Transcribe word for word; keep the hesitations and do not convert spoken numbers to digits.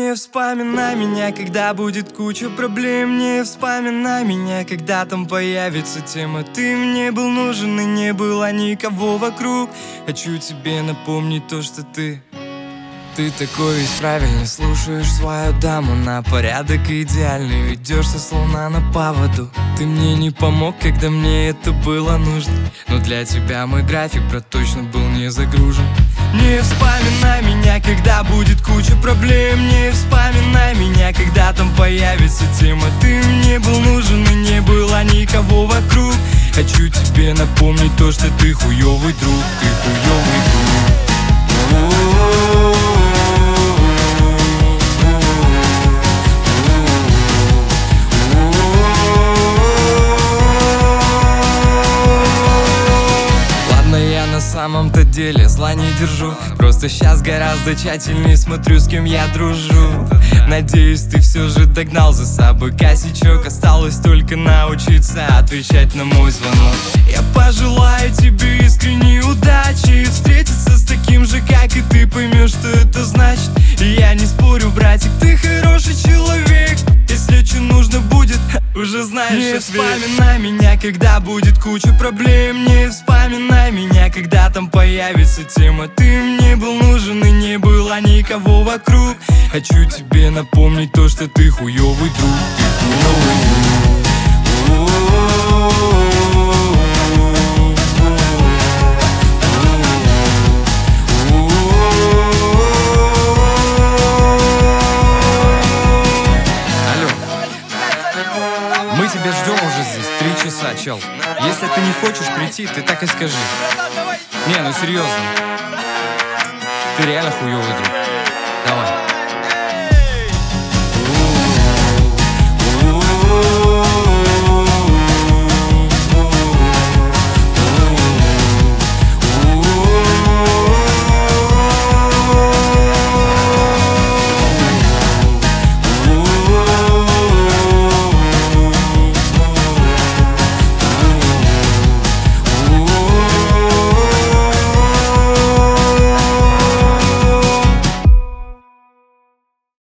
Не вспоминай меня, когда будет куча проблем. Не вспоминай меня, когда там появится тема. Ты мне был нужен и не было никого вокруг. Хочу тебе напомнить то, что ты Ты такой весь правильный, слушаешь свою даму на порядок идеальный, ведешься словно на поводу. Ты мне не помог, когда мне это было нужно, но для тебя мой график, брат, точно был не загружен. Не вспоминай меня, когда будет куча проблем. Не вспоминай меня, когда там появится тема. Ты мне был нужен и не было никого вокруг. Хочу тебе напомнить то, что ты хуёвый друг. Ты хуёвый друг. На самом-то деле зла не держу, просто сейчас гораздо тщательнее смотрю, с кем я дружу. Надеюсь, ты все же догнал за собой косячок. Осталось только научиться отвечать на мой звонок. Я пожелаю тебе искренней удачи, встретиться с таким же, как и ты, поймешь, что это значит. И я не спорю, братик, ты хороший человек. Если что нужно будет, уже знаешь ответ. Не вспоминай меня, когда будет куча проблем. Не вспоминай меня, когда там появится тема. Ты мне был нужен и не было никого вокруг. Хочу тебе напомнить то, что ты хуёвый друг. Ты хуёвый друг. Мы тебя ждем уже здесь три часа, чел. Если ты не хочешь прийти, ты так и скажи. Не, ну серьезно. Ты реально хуёвый друг.